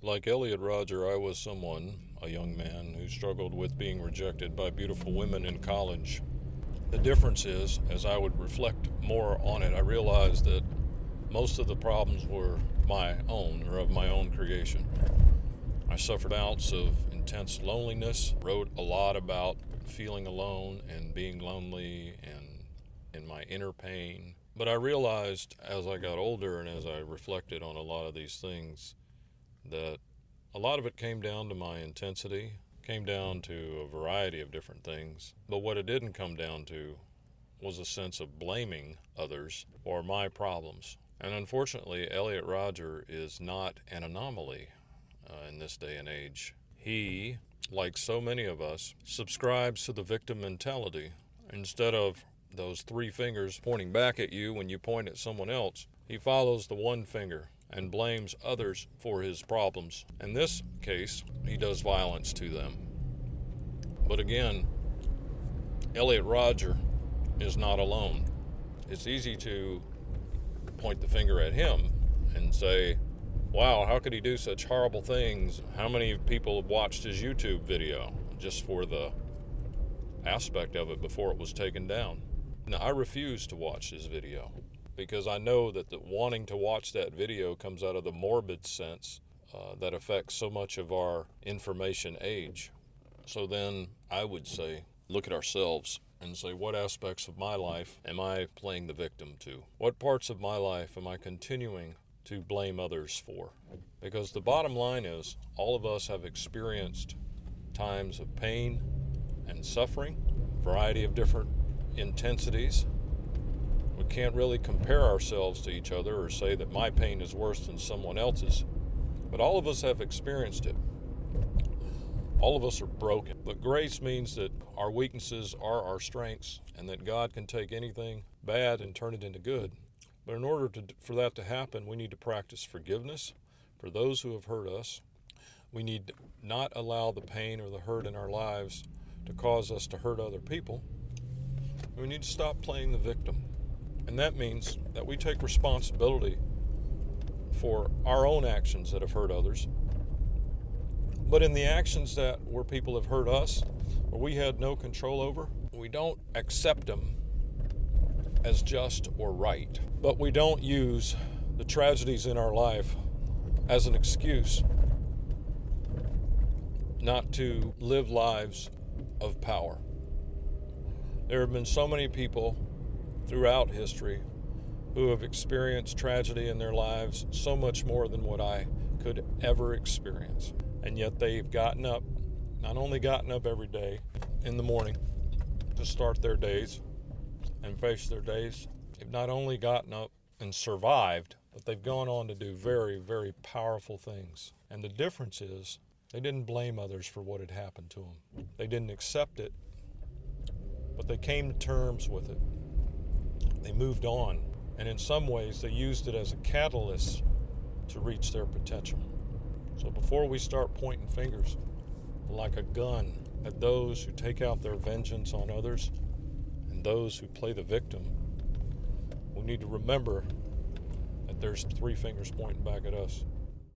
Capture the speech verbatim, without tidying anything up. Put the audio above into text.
Like Elliot Rodger, I was someone, a young man, who struggled with being rejected by beautiful women in college. The difference is, as I would reflect more on it, I realized that most of the problems were my own, or of my own creation. I suffered bouts of intense loneliness, wrote a lot about feeling alone and being lonely and in my inner pain. But I realized as I got older and as I reflected on a lot of these things that a lot of it came down to my intensity, came down to a variety of different things. But what it didn't come down to was a sense of blaming others for my problems. And unfortunately, Elliot Rodger is not an anomaly uh, in this day and age. He, like so many of us, subscribes to the victim mentality. Instead of those three fingers pointing back at you when you point at someone else, he follows the one finger and blames others for his problems. In this case, he does violence to them. But again, Elliot Rodger is not alone. It's easy to point the finger at him and say, wow, how could he do such horrible things? How many people have watched his YouTube video just for the aspect of it before it was taken down? Now, I refuse to watch this video because I know that the wanting to watch that video comes out of the morbid sense uh, that affects so much of our information age. So then I would say, look at ourselves and say, what aspects of my life am I playing the victim to? What parts of my life am I continuing to blame others for? Because the bottom line is, all of us have experienced times of pain and suffering, a variety of different intensities. We can't really compare ourselves to each other or say that my pain is worse than someone else's, but all of us have experienced it. All of us are broken, but grace means that our weaknesses are our strengths and that God can take anything bad and turn it into good. But in order to, for that to happen, we need to practice forgiveness for those who have hurt us. We need to not allow the pain or the hurt in our lives to cause us to hurt other people. We need to stop playing the victim. And that means that we take responsibility for our own actions that have hurt others. But in the actions that where people have hurt us, or we had no control over, we don't accept them as just or right. But we don't use the tragedies in our life as an excuse not to live lives of power. There have been so many people throughout history who have experienced tragedy in their lives, so much more than what I could ever experience. And yet they've gotten up, not only gotten up every day in the morning to start their days and face their days, they've not only gotten up and survived, but they've gone on to do very, very powerful things. And the difference is they didn't blame others for what had happened to them. They didn't accept it, but they came to terms with it. They moved on, and in some ways they used it as a catalyst to reach their potential. So before we start pointing fingers like a gun at those who take out their vengeance on others and those who play the victim, we need to remember that there's three fingers pointing back at us.